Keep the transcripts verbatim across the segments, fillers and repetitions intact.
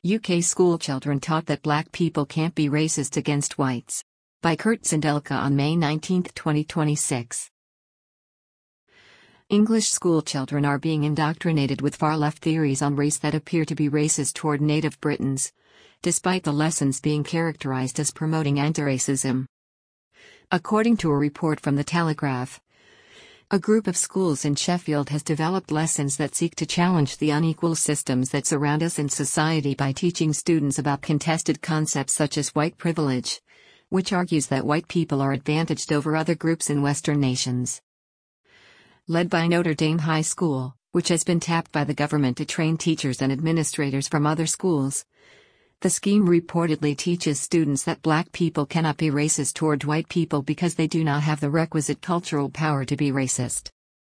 U K schoolchildren taught that black people can't be racist against whites. By Kurt Sindelka on May nineteenth, twenty twenty-six. English schoolchildren are being indoctrinated with far-left theories on race that appear to be racist toward native Britons, despite the lessons being characterized as promoting anti-racism. According to a report from The Telegraph, a group of schools in Sheffield has developed lessons that seek to challenge the unequal systems that surround us in society by teaching students about contested concepts such as white privilege, which argues that white people are advantaged over other groups in Western nations. Led by Notre Dame High School, which has been tapped by the government to train teachers and administrators from other schools, the scheme reportedly teaches students that black people cannot be racist toward white people because they do not have the requisite cultural power to be racist.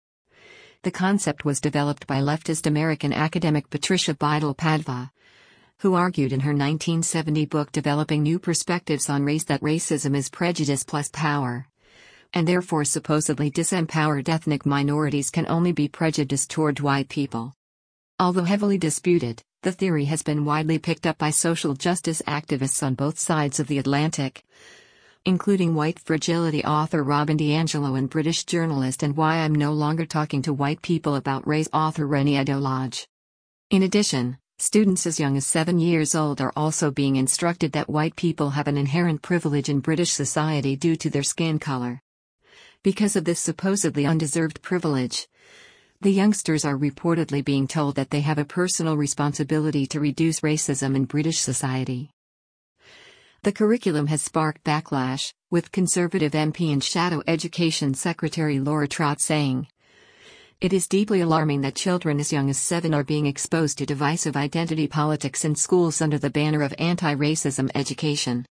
The concept was developed by leftist American academic Patricia Beidel Padva, who argued in her nineteen seventy book Developing New Perspectives on Race that racism is prejudice plus power, and therefore supposedly disempowered ethnic minorities can only be prejudiced toward white people. Although heavily disputed, the theory has been widely picked up by social justice activists on both sides of the Atlantic, including white fragility author Robin DiAngelo and British journalist and Why I'm No Longer Talking to White People About Race author Reni Eddo-Lodge. In addition, students as young as seven years old are also being instructed that white people have an inherent privilege in British society due to their skin color. Because of this supposedly undeserved privilege, the youngsters are reportedly being told that they have a personal responsibility to reduce racism in British society. The curriculum has sparked backlash, with Conservative M P and Shadow Education Secretary Laura Trott saying, "It is deeply alarming that children as young as seven are being exposed to divisive identity politics in schools under the banner of anti-racism education.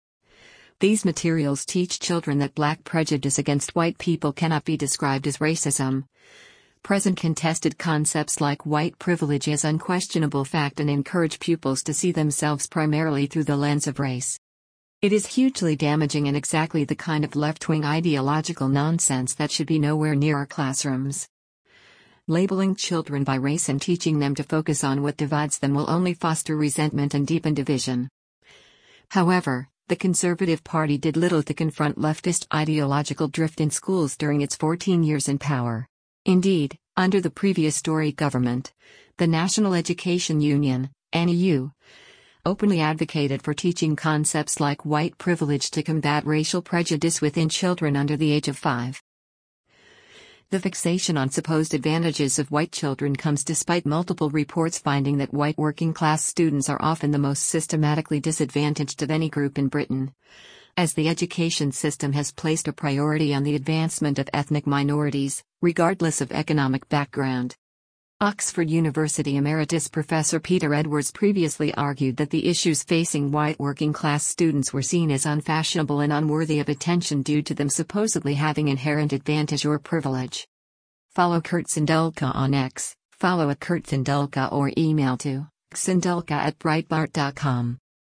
These materials teach children that black prejudice against white people cannot be described as racism. Present contested concepts like white privilege as unquestionable fact and encourage pupils to see themselves primarily through the lens of race. It is hugely damaging and exactly the kind of left-wing ideological nonsense that should be nowhere near our classrooms. Labeling children by race and teaching them to focus on what divides them will only foster resentment and deepen division." However, the Conservative Party did little to confront leftist ideological drift in schools during its fourteen years in power. Indeed, under the previous Tory government, the National Education Union, N E U, openly advocated for teaching concepts like white privilege to combat racial prejudice within children under the age of five. The fixation on supposed advantages of white children comes despite multiple reports finding that white working-class students are often the most systematically disadvantaged of any group in Britain, as the education system has placed a priority on the advancement of ethnic minorities, regardless of economic background. Oxford University Emeritus Professor Peter Edwards previously argued that the issues facing white working-class students were seen as unfashionable and unworthy of attention due to them supposedly having inherent advantage or privilege. Follow Kurt Sindelka on X, follow at Kurt Sindelka or email to sindelka at breitbart dot com.